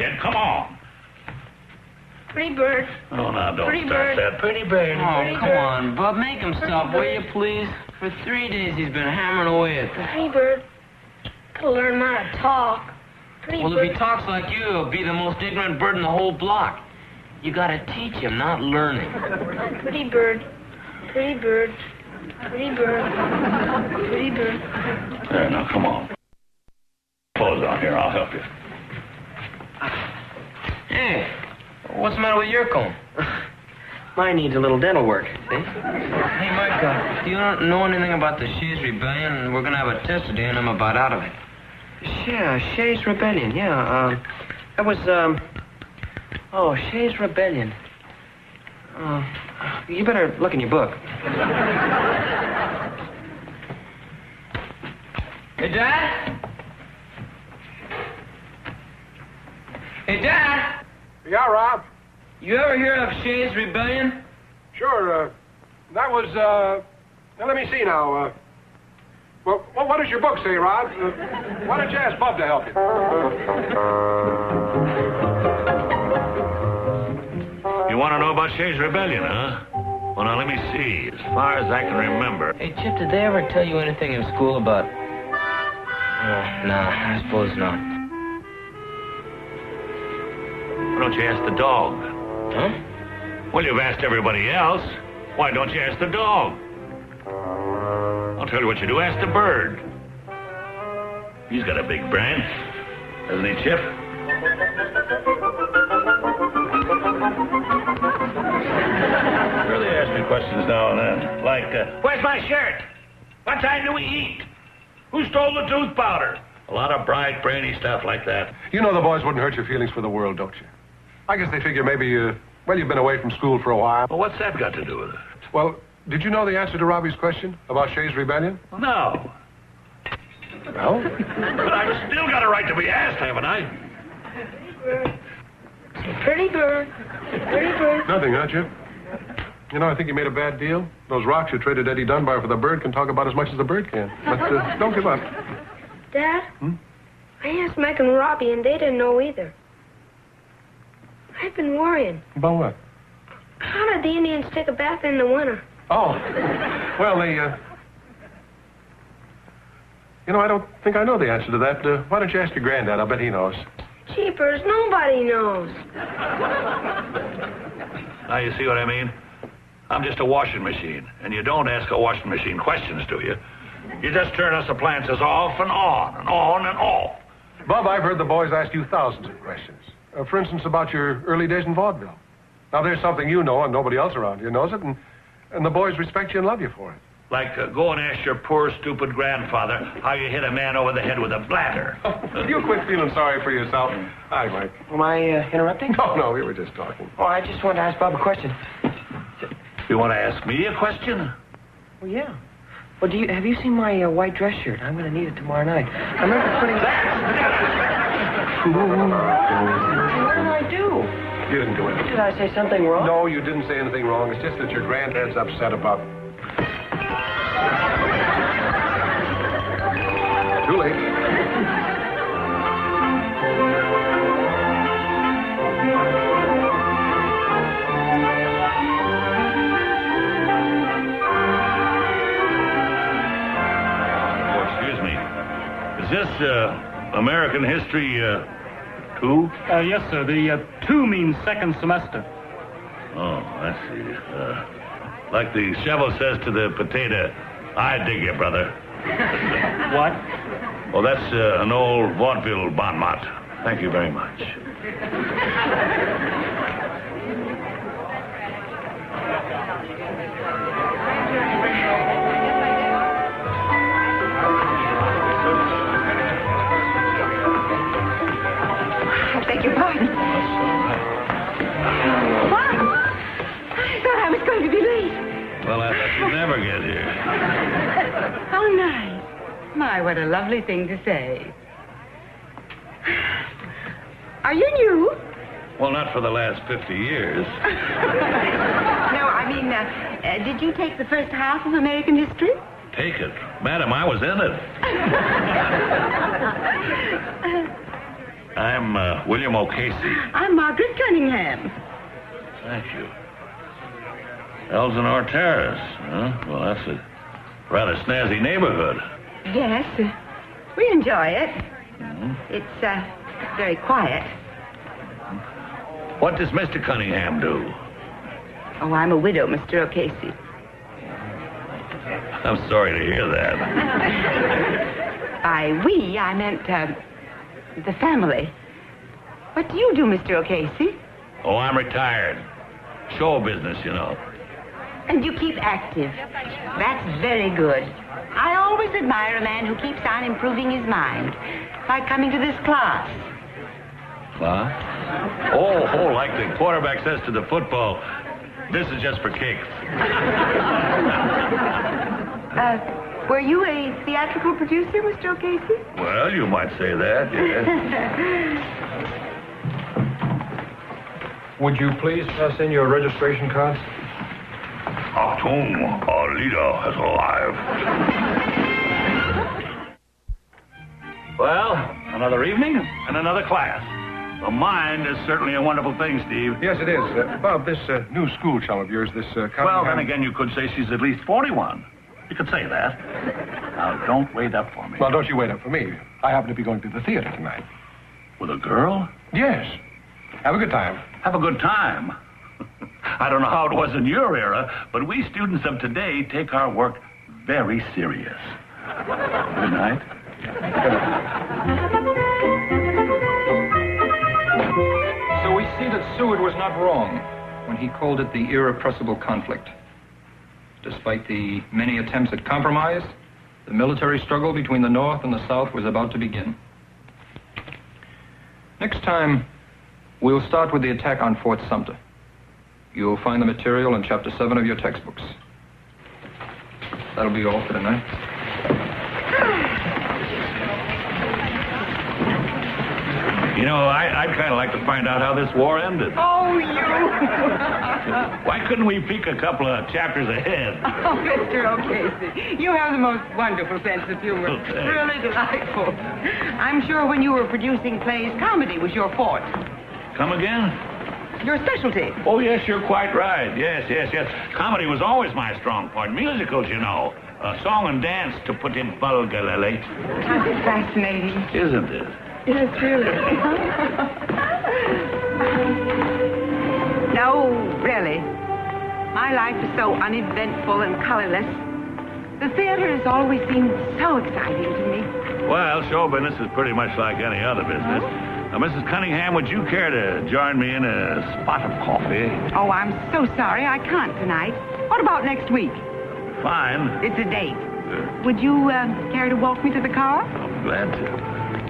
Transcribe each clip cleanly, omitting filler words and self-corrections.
kid. Come on. Pretty bird. Oh, now, don't Pretty start bird. that. Pretty bird. Oh, Pretty come bird. on, Bub. Make him stop, will you, please? For 3 days he's been hammering away at that. Pretty bird. Gotta learn how to talk. Pretty Well, bird. if he talks like you, he'll be the most ignorant bird in the whole block. You gotta teach him, not learn him. Pretty bird. Pretty bird. Pretty bird. Pretty bird. There, now, come on. Clothes on here. I'll help you. Hey, what's the matter with your comb? Mine needs a little dental work, see? Hey, Mike, do you not know anything about the Shays Rebellion? We're gonna have a test today, and I'm about out of it. Yeah, Shays Rebellion, yeah. That was, Shays Rebellion. You better look in your book. Hey, Dad? Hey, Dad? Yeah, Rob? You ever hear of Shays Rebellion? Sure, that was, now let me see now, well, what does your book say, Rod? Why don't you ask Bub to help you? You want to know about Shays Rebellion, huh? Well, now, let me see. As far as I can remember. Hey, Chip, did they ever tell you anything in school about... Nah, I suppose not. Why don't you ask the dog? Huh? Well, you've asked everybody else. Why don't you ask the dog? I'll tell you what you do. Ask the bird. He's got a big brain. Hasn't he, Chip? Really ask me questions now and then. Like, where's my shirt? What time do we eat? Who stole the tooth powder? A lot of bright, brainy stuff like that. You know the boys wouldn't hurt your feelings for the world, don't you? I guess they figure maybe, you've been away from school for a while. Well, what's that got to do with it? Well, did you know the answer to Robbie's question about Shays Rebellion? No. No? But I've still got a right to be asked, haven't I? Pretty bird. Pretty bird. Nothing, huh, Chip? You know, I think you made a bad deal. Those rocks you traded Eddie Dunbar for the bird can talk about as much as the bird can. But don't give up. Dad? I asked Mike and Robbie, and they didn't know either. I've been worrying. About what? How did the Indians take a bath in the winter? Oh. Well, they, You know, I don't think I know the answer to that. Why don't you ask your granddad? I bet he knows. Jeepers, nobody knows. Now, you see what I mean? I'm just a washing machine, and you don't ask a washing machine questions, do you? You just turn us appliances off and on and on and off. Bob, I've heard the boys ask you thousands of questions. For instance, about your early days in vaudeville. Now, there's something you know and nobody else around here knows it, and the boys respect you and love you for it. Like, go and ask your poor, stupid grandfather how you hit a man over the head with a bladder. You quit feeling sorry for yourself. Hi, Mike. Am I interrupting? No, we were just talking. Oh, I just wanted to ask Bob a question. You want to ask me a question? Well, yeah. Well, have you seen my white dress shirt? I'm going to need it tomorrow night. I remember putting that. What did I do? You didn't do it. Did I say something wrong? No, you didn't say anything wrong. It's just that your granddad's upset about... Too late. Is this, American History, 2? Yes, sir. The 2 means second semester. Oh, I see. Like the shovel says to the potato, I dig you, brother. What? Well, that's an old vaudeville bon mot. Thank you very much. I beg your pardon. What? I thought I was going to be late. Well, I thought you'd never get here. How nice. My, what a lovely thing to say. Are you new? Well, not for the last 50 years. No, I mean, did you take the first half of American history? Take it. Madam, I was in it. I'm William O'Casey. I'm Margaret Cunningham. Thank you. Elsinore Terrace, huh? Well, that's a rather snazzy neighborhood. Yes, we enjoy it. It's very quiet. What does Mr. Cunningham do? Oh, I'm a widow, Mr. O'Casey. I'm sorry to hear that. I meant the family. What do you do, Mr. O'Casey? Oh, I'm retired. Show business, you know. And you keep active. That's very good. I always admire a man who keeps on improving his mind. Like coming to this class. Class? Oh, like the quarterback says to the football, this is just for kicks. Were you a theatrical producer, Mr. O'Casey? Well, you might say that, yes. Would you please pass in your registration cards? Achtung, our leader has arrived. Well, another evening and another class. The mind is certainly a wonderful thing, Steve. Yes, it is. Bob, this new school chum of yours, this Well, then again, you could say she's at least 41. You could say that. Now, don't wait up for me. Well, don't you wait up for me. I happen to be going to the theater tonight. With a girl? Yes. Have a good time. Have a good time. I don't know how it was in your era, but we students of today take our work very serious. Good night. So we see that Seward was not wrong when he called it the irrepressible conflict. Despite the many attempts at compromise, the military struggle between the North and the South was about to begin. Next time, we'll start with the attack on Fort Sumter. You'll find the material in Chapter 7 of your textbooks. That'll be all for tonight. You know, I'd kind of like to find out how this war ended. Oh, you! Why couldn't we peek a couple of chapters ahead? Oh, Mr. O'Casey, you have the most wonderful sense of humor. Okay. Really delightful. I'm sure when you were producing plays, comedy was your forte. Come again? Your specialty. Oh, yes, you're quite right. Yes. Comedy was always my strong point. Musicals, you know. Song and dance, to put it vulgarly. How fascinating. Isn't it? Yes, really. No, really. My life is so uneventful and colorless. The theater has always seemed so exciting to me. Well, show business is pretty much like any other business. Now, Mrs. Cunningham, would you care to join me in a spot of coffee? Oh, I'm so sorry. I can't tonight. What about next week? Fine. It's a date. Would you care to walk me to the car? I'm glad to.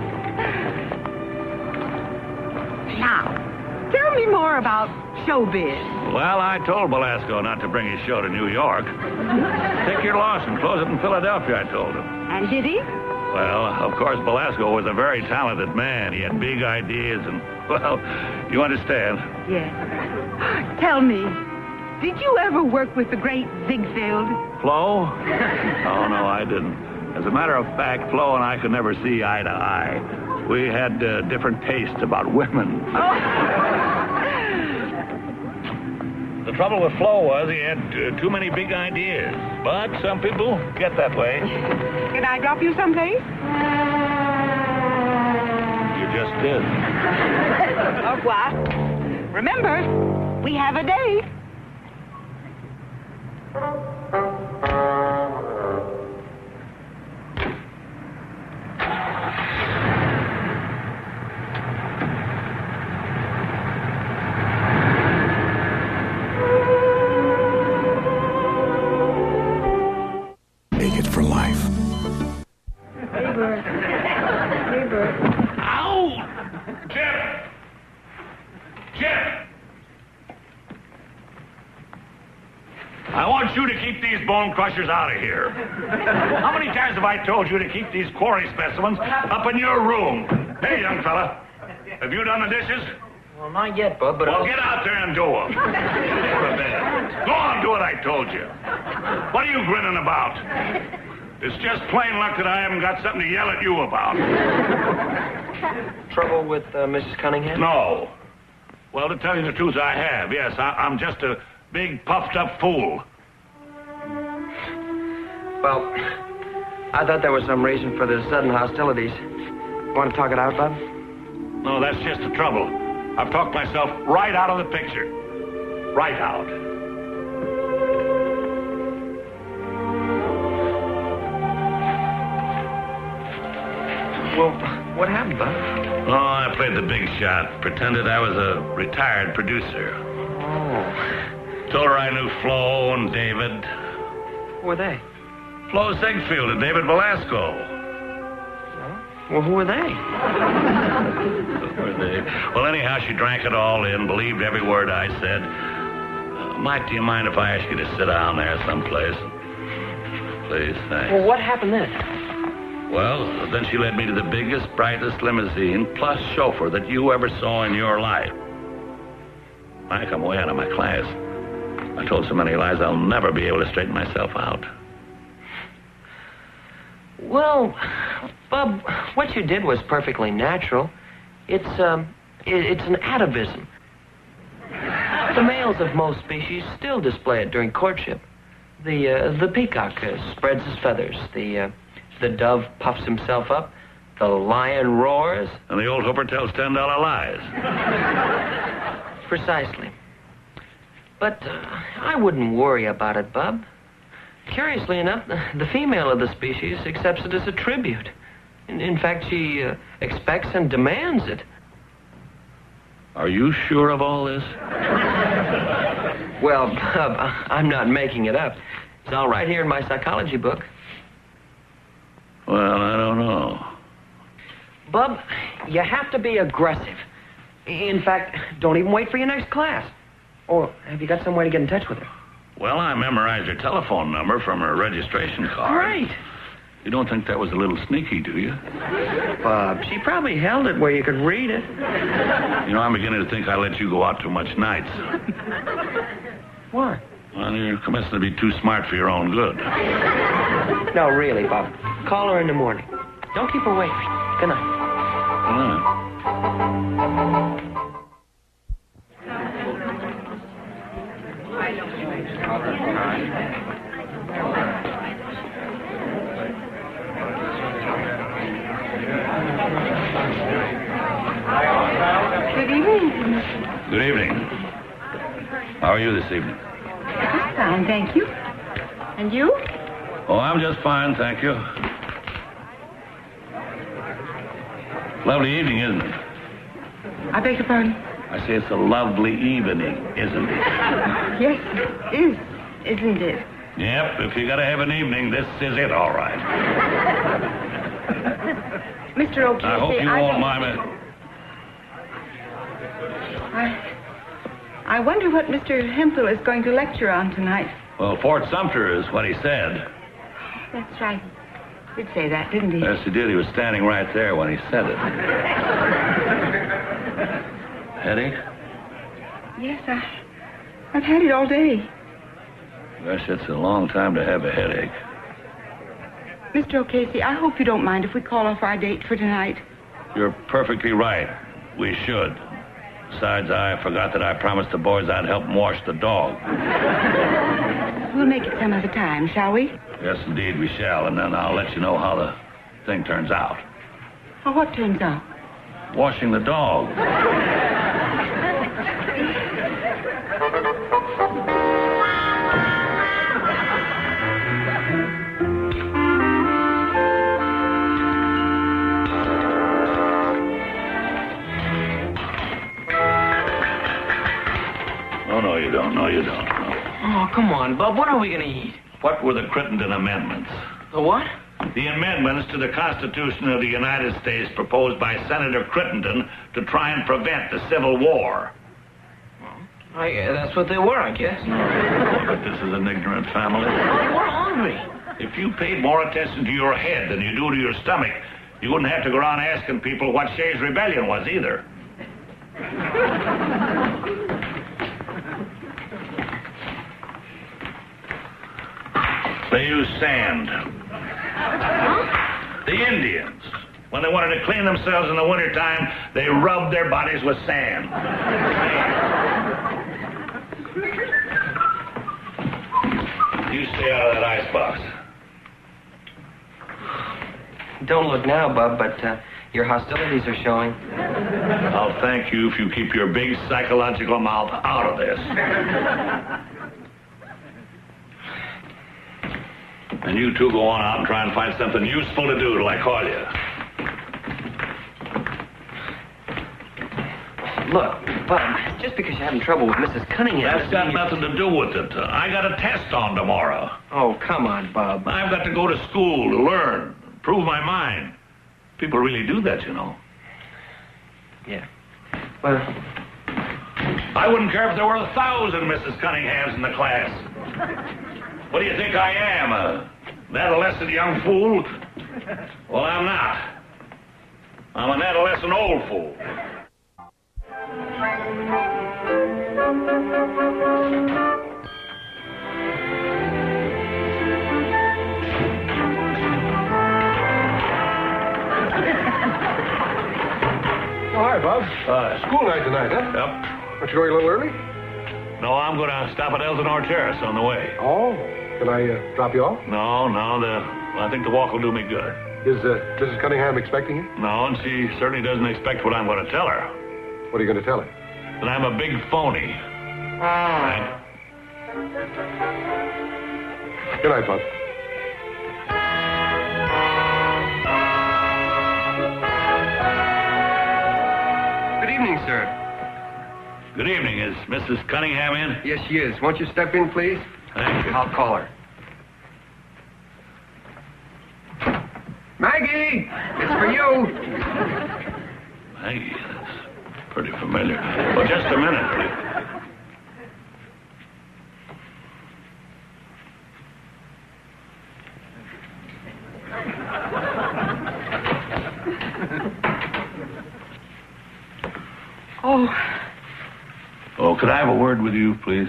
Now, tell me more about showbiz. Well, I told Belasco not to bring his show to New York. Take your loss and close it in Philadelphia, I told him. And did he? Well, of course, Belasco was a very talented man. He had big ideas and, well, you understand. Yes. Tell me, did you ever work with the great Ziegfeld? Flo? Oh, no, I didn't. As a matter of fact, Flo and I could never see eye to eye. We had different tastes about women. Oh. The trouble with Flo was he had too many big ideas. But some people get that way. Can I drop you someplace? You just did. Au revoir. Remember, we have a date. For life. Hey, Bert. Ow! Chip! I want you to keep these bone crushers out of here. How many times have I told you to keep these quarry specimens up in your room? Hey, young fella, have you done the dishes? Well, not yet, Bub, but Well, get out there and do them. Go on, do what I told you. What are you grinning about? It's just plain luck that I haven't got something to yell at you about. Trouble with Mrs. Cunningham? No. Well, to tell you the truth, I have. Yes, I'm just a big, puffed-up fool. Well, I thought there was some reason for the sudden hostilities. Want to talk it out, Bob? No, that's just the trouble. I've talked myself right out of the picture. Right out. Well, what happened, Bob? Oh, I played the big shot. Pretended I was a retired producer. Oh. Told her I knew Flo and David. Who were they? Flo Ziegfeld and David Velasco. Well, who were they? Well, anyhow, she drank it all in, believed every word I said. Mike, do you mind if I ask you to sit down there someplace? Please, thanks. Well, what happened then? Well, then she led me to the biggest, brightest limousine plus chauffeur that you ever saw in your life. Mike, I'm way out of my class. I told so many lies I'll never be able to straighten myself out. Well, Bub, what you did was perfectly natural. It's an atavism. The males of most species still display it during courtship. The peacock spreads his feathers. The dove puffs himself up. The lion roars. And the old hooper tells $10 lies. Precisely. But I wouldn't worry about it, Bub. Curiously enough, the female of the species accepts it as a tribute. In fact, she expects and demands it. Are you sure of all this? Well, Bub, I'm not making it up. It's all right here in my psychology book. Well, I don't know. Bub, you have to be aggressive. In fact, don't even wait for your next class. Or have you got some way to get in touch with her? Well, I memorized her telephone number from her registration card. Great. You don't think that was a little sneaky, do you? Bob, she probably held it where you could read it. You know, I'm beginning to think I let you go out too much nights. What? Well, you're commencing to be too smart for your own good. No, really, Bob. Call her in the morning. Don't keep her waiting. Good night. Good night. Good evening. Good evening. How are you this evening? Just fine, thank you. And you? Oh, I'm just fine, thank you. Lovely evening, isn't it? I beg your pardon? I say it's a lovely evening, isn't it? Yes, it is, isn't it? Yep, if you gotta have an evening, this is it, all right. Mr. O'Casey, I hope you won't mind me. I wonder what Mr. Hemphill is going to lecture on tonight. Well, Fort Sumter is what he said. That's right. He did say that, didn't he? Yes, he did. He was standing right there when he said it. Headache? Yes, I've had it all day. Gosh, it's a long time to have a headache. Mr. O'Casey, I hope you don't mind if we call off our date for tonight. You're perfectly right. We should. Besides, I forgot that I promised the boys I'd help them wash the dog. We'll make it some other time, shall we? Yes, indeed, we shall. And then I'll let you know how the thing turns out. Oh, what turns out? Washing the dog. Oh, no, you don't. No, you don't. No. Oh, come on, Bub. What are we going to eat? What were the Crittenden Amendments? The what? The amendments to the Constitution of the United States proposed by Senator Crittenden to try and prevent the Civil War. That's what they were, I guess. But this is an ignorant family. We're hungry. If you paid more attention to your head than you do to your stomach, you wouldn't have to go around asking people what Shays' Rebellion was either. They use sand. The Indians. When they wanted to clean themselves in the wintertime, they rubbed their bodies with sand. You stay out of that icebox. Don't look now, Bub, but your hostilities are showing. I'll thank you if you keep your big psychological mouth out of this. And you two go on out and try and find something useful to do till I call you. Look, Bub, just because you're having trouble with Mrs. Cunningham... That's got nothing to do with it. I got a test on tomorrow. Oh, come on, Bub. I've got to go to school to learn, prove my mind. People really do that, you know. Yeah. Well... I wouldn't care if there were 1,000 Mrs. Cunninghams in the class. What do you think I am, an adolescent young fool? Well, I'm not. I'm an adolescent old fool. Hi, Bob. School night tonight, huh? Yep. Aren't you going a little early? No, I'm going to stop at Elsinore Terrace on the way. Oh, can I drop you off? No, I think the walk will do me good. Is Mrs. Cunningham expecting you? No, and she certainly doesn't expect what I'm going to tell her. What are you going to tell her? That I'm a big phony. Right? Good night, Bob. Good evening, sir. Good evening. Is Mrs. Cunningham in? Yes, she is. Won't you step in, please? Thank you. I'll call her. Maggie! It's for you. Maggie, that's pretty familiar. Well, just a minute, please. Oh, could I have a word with you, please?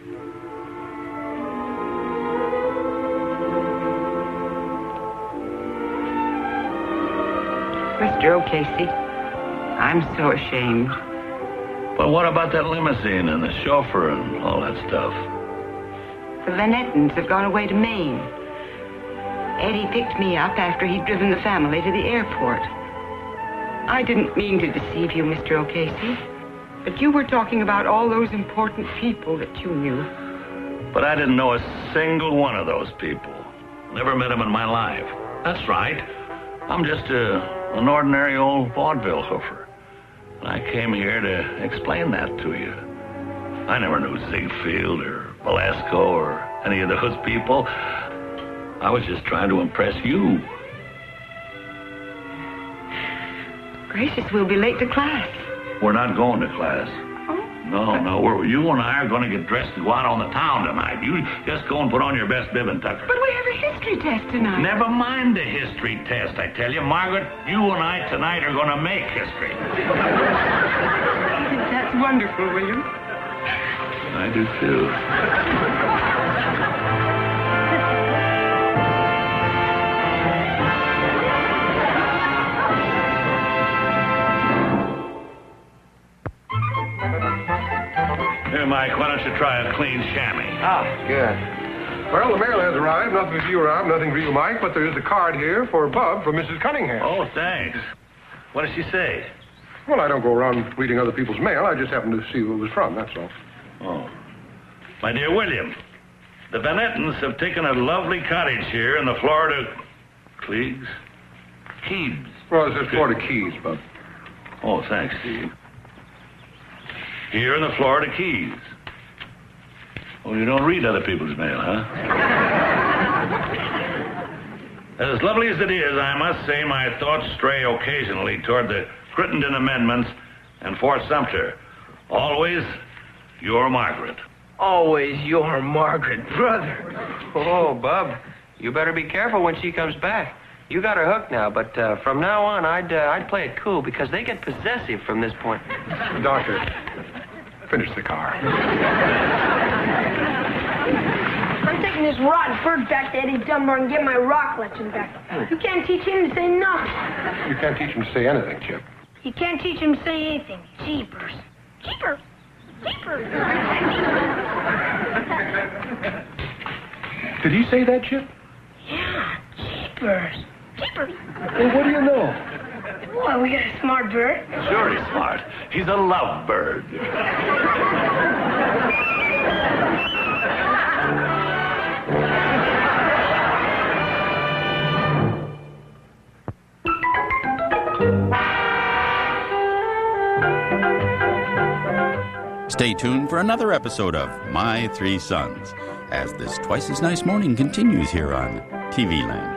Mr. O'Casey, I'm so ashamed. But what about that limousine and the chauffeur and all that stuff? The Van Ettens have gone away to Maine. Eddie picked me up after he'd driven the family to the airport. I didn't mean to deceive you, Mr. O'Casey, but you were talking about all those important people that you knew. But I didn't know a single one of those people. Never met them in my life. That's right. I'm just an ordinary old vaudeville hoofer. And I came here to explain that to you. I never knew Ziegfeld or Velasco or any of those people. I was just trying to impress you. Gracious, we'll be late to class. We're not going to class. No. You and I are going to get dressed to go out on the town tonight. You just go and put on your best bib and tucker. But we have a history test tonight. Never mind the history test, I tell you. Margaret, you and I tonight are going to make history. That's wonderful, William. I do, too. Here, Mike, why don't you try a clean chamois? Oh, good. Well, the mail has arrived. Nothing for you, Rob. Nothing for you, Mike. But there is a card here for Bub from Mrs. Cunningham. Oh, thanks. What does she say? Well, I don't go around reading other people's mail. I just happened to see who it was from, that's all. Oh. My dear William, the Van Ettens have taken a lovely cottage here in the Florida... Keys? Well, it says Florida Keys, Bub. Oh, thanks, Steve. Here in the Florida Keys. Oh, you don't read other people's mail, huh? As lovely as it is, I must say my thoughts stray occasionally toward the Crittenden Amendments and Fort Sumter. Always, your Margaret. Always your Margaret, brother. Oh, Bub, you better be careful when she comes back. You got her hooked now, but from now on, I'd play it cool because they get possessive from this point. Doctor, finish the car. Birthday taking this rotten bird back to Eddie Dunbar and get my rock lesson back. You can't teach him to say nothing. You can't teach him to say anything, Chip. You can't teach him to say anything. Jeepers. Jeepers. Jeepers. Did he say that, Chip? Yeah, jeepers. Jeepers. Well, what do you know? Boy, we got a smart bird. Sure he's smart. He's a lovebird. Stay tuned for another episode of My Three Sons, as this twice as nice morning continues here on TV Land.